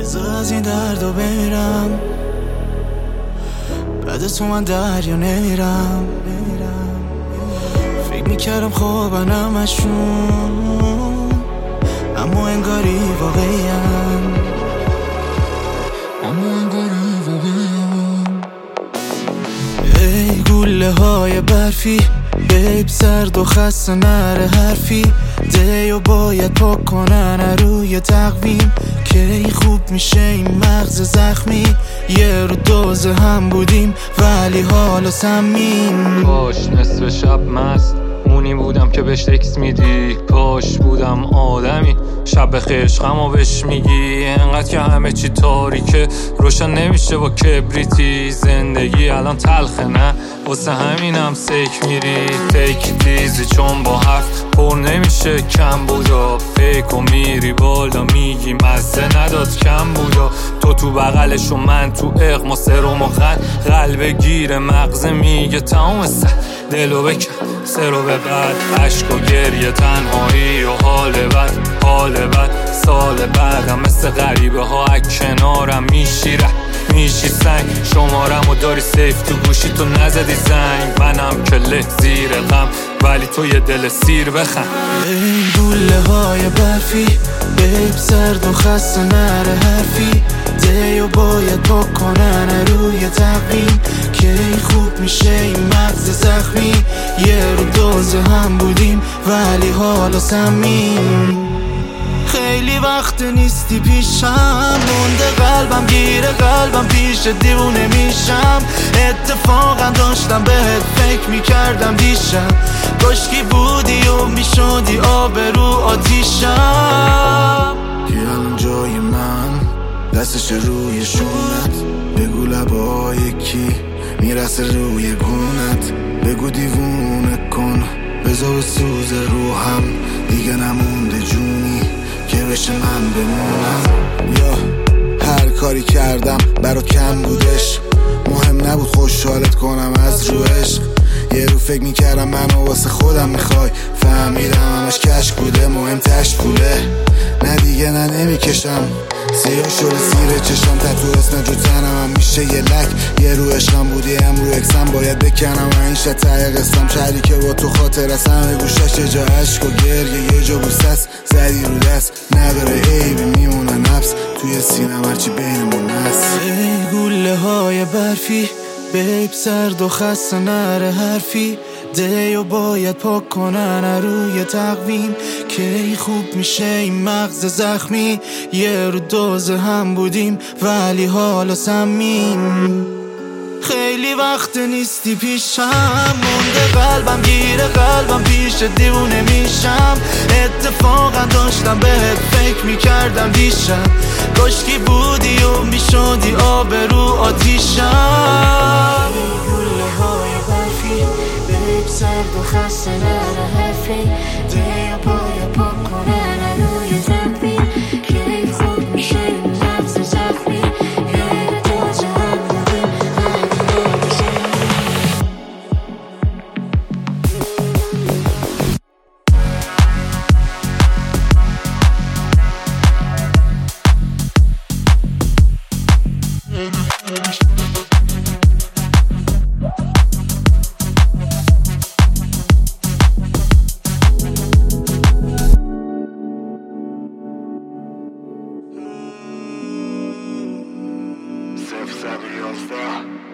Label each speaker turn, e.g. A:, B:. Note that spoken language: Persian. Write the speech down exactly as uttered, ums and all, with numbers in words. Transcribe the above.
A: بذار از این دردو برم، بعد تو من دریا نمیرم. فکر میکردم خوابن همشون، اما انگاری واقعیم، اما انگاری واقعیم. ای گوله های برفی، بیب سرد و خسته نره حرفی، دیو باید پاک کنن روی تقویم، که خوب میشه این مغز زخمی. یه رو دوزه هم بودیم ولی حالا سمیم.
B: کاش نصف شب مست مونی بودم که بهش تکس میدی، کاش بودم آدمی شب بخیر عشقمو بهش میگی. انقدر که همه چی تاریکه روشن نمیشه با کبریتی، زندگی الان تلخه نه واسه همینم سیک میری. تیک دیزی چون با هفت پر نمیشه کم بودا، فیک و میری بالا میگی مزه نداد کم بودا. تو تو بغلش و من تو اقما سرم و غن، قلب گیر مغزه میگه تمام سه دلو بکن سرو به بعد، عشق و گریه تنهایی و حال بد، حال بد سال بعدم مثل غریبه ها از کنارم میشیره میشی سنگ. شمارم و داری سیف تو گوشی تو نزدی زنگ، منم که له زیر غم ولی تو یه دل سیر بخند.
A: ای گوله های برفی، بیب سرد و خسته نره حرفی، دیو باید پاک کنن روی تقویم، که خوب میشه این مغز زخمی. یه رو دوزه هم بودیم ولی حالا سمیم. خیلی وقت نیستی پیشم، مونده قلبم گیره قلبم پیش دیوونه میشم. اتفاقا داشتم بهت فکر میکردم دیشب، کاشکی بودی و میشدی آبرو آتیشم.
C: که الان جای من دستش روی شونت، بگو لبای کی میرسه روی گونت، بگو دیوونه کن بذار سوز روحم، دیگه نمونده جونی که بشه من بمونم. یا هر کاری کردم برات کم بودش، مهم نبود خوشحالت کنم از رو عشق. یه رو فکر میکردم منو واسه خودم میخوای، فهمیدم همش کشک بوده مهم تشت پوله. نه دیگه نه نمیکشم سیاه شده زیر چشم، تتو اسم جو تنم هم میشه یه لک. یه رو عشقم بودی هم رو اکسم باید بکنم و این شد ته قسم. شهری که با تو خاطر است همه گوشش یه جا عشق و گریه، یه جا بوست زدی رو دست نداره عیبی میمونه نفس توی سینم هرچی بینمون هست.
A: ای گوله های برفی، بیب سرد و خسته نره حرفی، دیو باید پاک کنن روی تقویم، که خوب میشه این مغز زخمی. یه رو دوزه هم بودیم ولی حالا سمیم. خیلی وقت نیستی پیشم، مونده قلبم گیره قلبم پیش دیوونه میشم. اتفاقا داشتم بهت فکر میکردم دیشب، کاشکی بودی و میشدی آبرو آتیشم. گوله های برفی، بیب سرد و خسته نره حرفی، دیو باید پاک کنن روی تقویم، که خوب میشه این مغز زخمی. یه دوزه هم بودیم
C: صفر صد و یازده